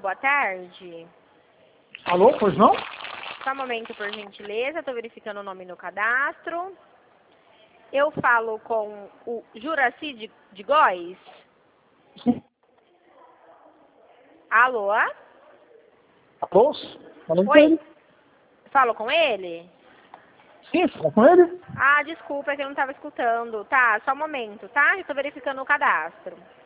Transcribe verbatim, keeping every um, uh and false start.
boa tarde. Alô, pois não? Só um momento, por gentileza, estou verificando o nome no cadastro. Eu falo com o Juraci de, de Góes? Sim. Alô? Alô? Falando com Oi? ele? Falo com ele? Sim, fala com ele? Ah, desculpa, é que eu não estava escutando. Tá, só um momento, tá? Estou verificando o cadastro.